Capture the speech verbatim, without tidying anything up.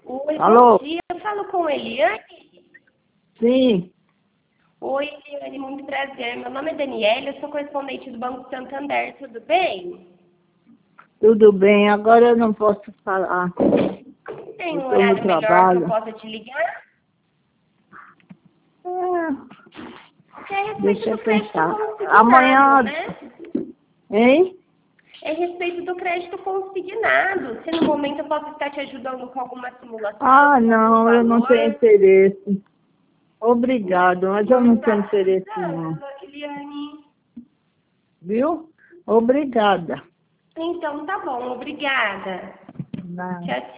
Oi, Alô? bom dia. Eu falo com Eliane. Sim. Oi, Eliane, muito prazer. Meu nome é Daniela, eu sou correspondente do Banco Santander, tudo bem? Tudo bem, agora eu não posso falar. Tem Eu um estou no horário melhor que eu trabalho. possa te ligar? É, É a respeito deixa eu do crédito pensar. consignado, Amanhã, né? hein? É a respeito do crédito consignado. Se no momento eu posso estar te ajudando com alguma simulação, Ah, com algum não, eu não tenho valor. interesse. Obrigado, mas eu Não não está tenho interesse não. precisando, Eliane. Viu? Obrigada. Então tá bom, obrigada. Não. Tchau, tchau.